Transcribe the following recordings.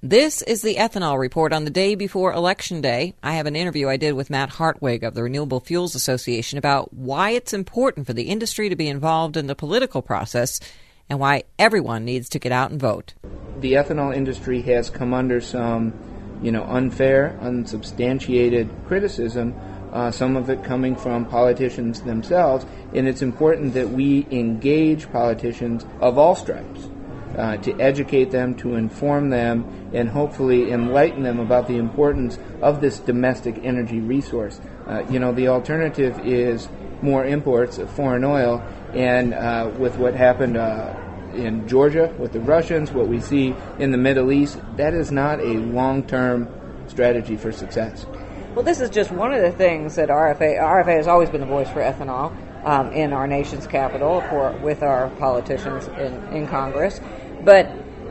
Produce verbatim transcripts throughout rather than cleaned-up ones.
This is the Ethanol Report on the day before Election Day. I have an interview I did with Matt Hartwig of the Renewable Fuels Association about why it's important for the industry to be involved in the political process and why everyone needs to get out and vote. The ethanol industry has come under some, you know, unfair, unsubstantiated criticism, uh, some of it coming from politicians themselves, and it's important that we engage politicians of all stripes. Uh, to educate them, to inform them, and hopefully enlighten them about the importance of this domestic energy resource. Uh, you know, the alternative is more imports of foreign oil, and uh, with what happened uh, in Georgia with the Russians, what we see in the Middle East, that is not a long-term strategy for success. Well, this is just one of the things that R F A, R F A has always been the voice for ethanol um, in our nation's capital for with our politicians in, in Congress. But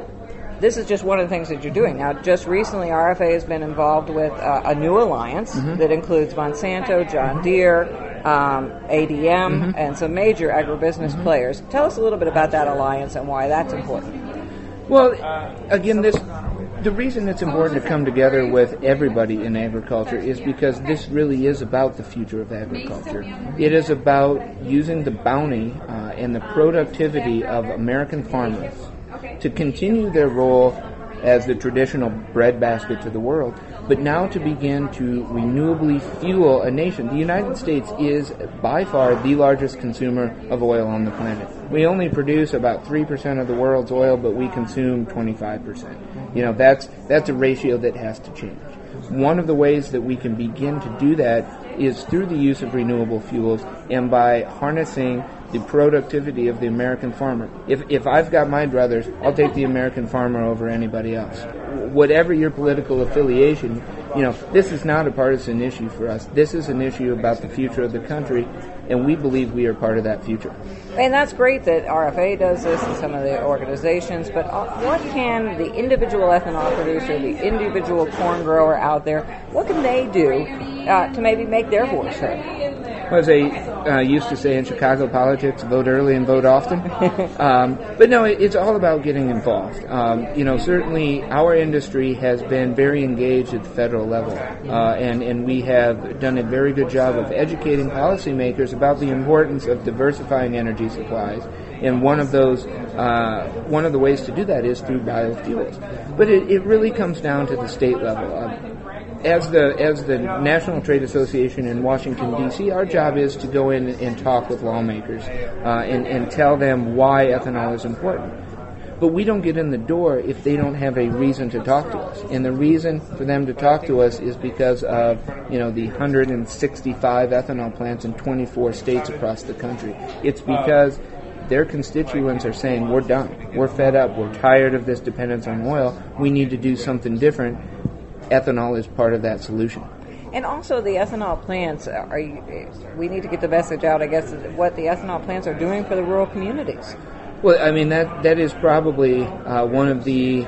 this is just one of the things that you're doing. Now, just recently, R F A has been involved with uh, a new alliance mm-hmm. that includes Monsanto, John Deere, um, A D M, mm-hmm. and some major agribusiness mm-hmm. players. Tell us a little bit about that alliance and why that's important. Well, again, this the reason it's important to come together with everybody in agriculture is because this really is about the future of agriculture. It is about using the bounty uh, and the productivity of American farmers to continue their role as the traditional breadbasket to the world, but now to begin to renewably fuel a nation. The United States is by far the largest consumer of oil on the planet. We only produce about three percent of the world's oil, but we consume twenty-five percent. You know, that's that's a ratio that has to change. One of the ways that we can begin to do that is through the use of renewable fuels and by harnessing the productivity of the American farmer. If if I've got my druthers, I'll take the American farmer over anybody else. Whatever your political affiliation, you know, this is not a partisan issue for us. This is an issue about the future of the country, and we believe we are part of that future. And that's great that R F A does this and some of the organizations, but what can the individual ethanol producer, the individual corn grower out there, what can they do uh, to maybe make their voice heard? Well, as they uh, used to say in Chicago politics, vote early and vote often. um, but no, it, it's all about getting involved. Um, you know, certainly our industry has been very engaged at the federal level, uh, and, and we have done a very good job of educating policymakers about the importance of diversifying energy supplies. And one of those, uh, one of the ways to do that is through biofuels. But it, it really comes down to the state level. Uh, As the as the National Trade Association in Washington, D C, our job is to go in and talk with lawmakers uh, and, and tell them why ethanol is important. But we don't get in the door if they don't have a reason to talk to us. And the reason for them to talk to us is because of, you know, the one hundred sixty-five ethanol plants in twenty-four states across the country. It's because their constituents are saying, we're done. We're fed up. We're tired of this dependence on oil. We need to do something different. Ethanol is part of that solution. And also the ethanol plants, are you, we need to get the message out, I guess, what the ethanol plants are doing for the rural communities. Well, I mean, that that is probably uh, one of the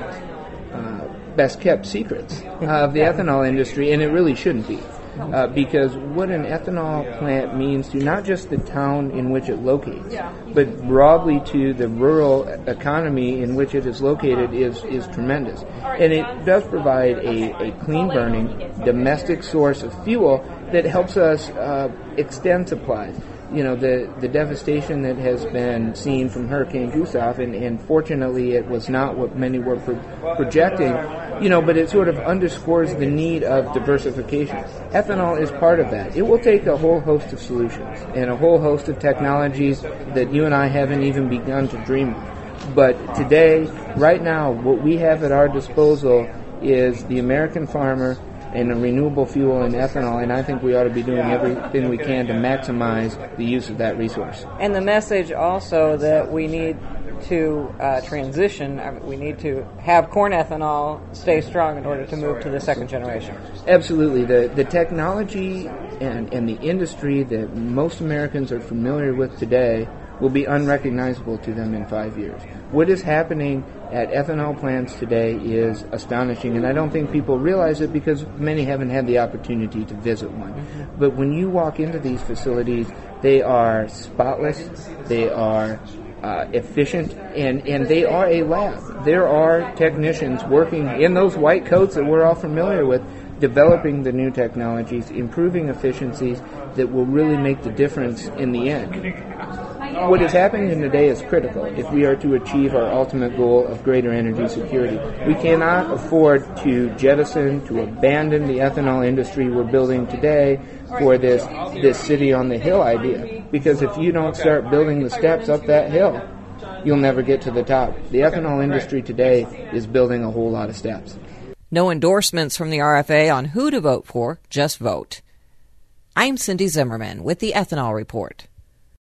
uh, best-kept secrets of the ethanol industry, and it really shouldn't be. Uh, because what an ethanol plant means to not just the town in which it locates, but broadly to the rural economy in which it is located is, is tremendous. And it does provide a, a clean-burning, domestic source of fuel that helps us uh, extend supplies. You know, the, the devastation that has been seen from Hurricane Gustav, and, and fortunately it was not what many were pro- projecting, you know, but it sort of underscores the need of diversification. Ethanol is part of that. It will take a whole host of solutions and a whole host of technologies that you and I haven't even begun to dream of. But today, right now, what we have at our disposal is the American farmer and a renewable fuel and ethanol, and I think we ought to be doing everything we can to maximize the use of that resource. And the message also that we need to uh, transition, I mean, we need to have corn ethanol stay strong in order to move to the second generation. Absolutely. The the technology and, and the industry that most Americans are familiar with today will be unrecognizable to them in five years. What is happening at ethanol plants today is astonishing, and I don't think people realize it because many haven't had the opportunity to visit one. Mm-hmm. But when you walk into these facilities, they are spotless, they are uh, efficient, and, and they are a lab. There are technicians working in those white coats that we're all familiar with, developing the new technologies, improving efficiencies that will really make the difference in the end. What is happening today is critical if we are to achieve our ultimate goal of greater energy security. We cannot afford to jettison, to abandon the ethanol industry we're building today for this, this city on the hill idea. Because if you don't start building the steps up that hill, you'll never get to the top. The ethanol industry today is building a whole lot of steps. No endorsements from the R F A on who to vote for, just vote. I'm Cindy Zimmerman with the Ethanol Report.